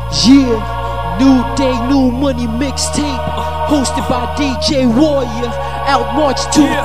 Yeah, New Day, New Money mixtape, hosted by DJ Warrior, out March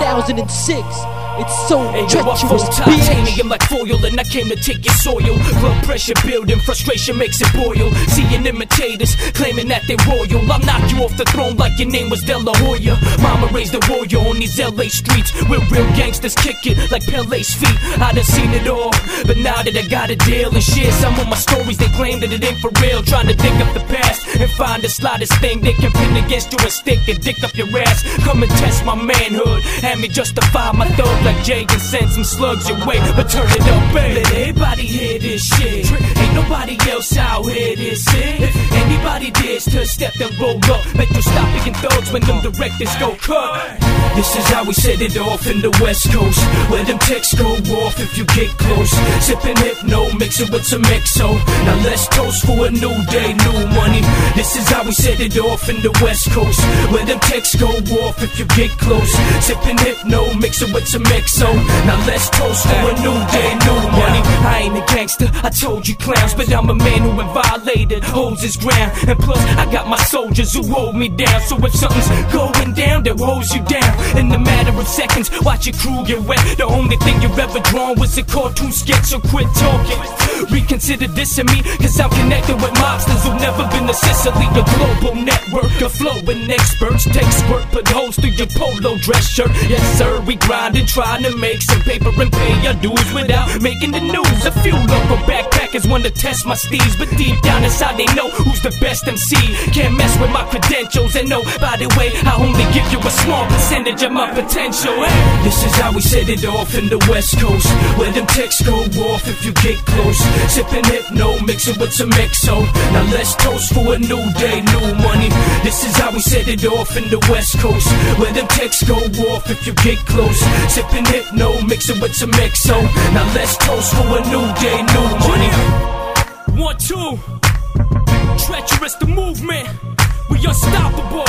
2006. It's so treacherous, titanium like foil, and I came to take your soil. Blood pressure building, frustration makes it boil. Seeing imitators claiming that they royal. I'll knock you off the throne like your name was De La Hoya. Mama raised a warrior on these LA streets, where real gangsters kick it like Pele's feet. I done seen it all, but now that I got a deal and share some of my stories, they claim that it ain't for real. Trying to dig up the past and find the slightest thing they can pin against you and stick and dick up your ass. Come and test my manhood, have me justify my thug like Jay and send some slugs your way, but turn it up, baby. Let everybody hear this shit. Ain't nobody else out here this it. If anybody dares to step and roll up, make you stop being thugs when them directors go cut. This is how we set it off in the West Coast, where them texts go off if you get close. Sipping Hypno, mix it with some XO. Now let's toast for a new day, new money. This is how we set it off in the West Coast, where them texts go off if you get close. Sipping Hypno, mix it with some XO. Now let's toast for a new day, new money. I ain't a gangster, I told you clowns, but I'm a man who been violated, holds his ground. And plus, I got my soldiers who hold me down. So if something's going down, they'll hose you down in a matter of seconds. Watch your crew get wet. The only thing you ever drawn was a cartoon sketch, so quit talking. Reconsider this and me, cause I'm connected with mobsters who've never been to Sicily. A global network of flowing experts. Take squirt, put holes through your polo dress shirt. Yes sir, we grindin', trying to make some paper and pay our dues without making the news. A few local backpackers want to test my steeds, but deep down inside they know who's the best MC. Can't mess with my credentials, and no, by the way, I only give you a small percentage of my potential. This is how we set it off in the West Coast, where them texts go off if you get close. Sipping Hypno, mix it with some XO. Now let's toast for a new day, new money. This is how we set it off in the West Coast, where them texts go off if you get close. Sipping Hypno, mix it with some XO. Now let's toast for a new day, new money. 1, 2, treacherous the movement. We unstoppable.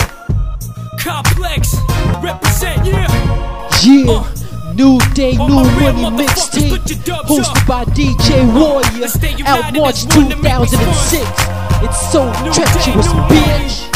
Complex, represent, yeah. New Day, New Money mixtape, hosted by DJ Warrior, out March 2006. It's so treacherous, bitch.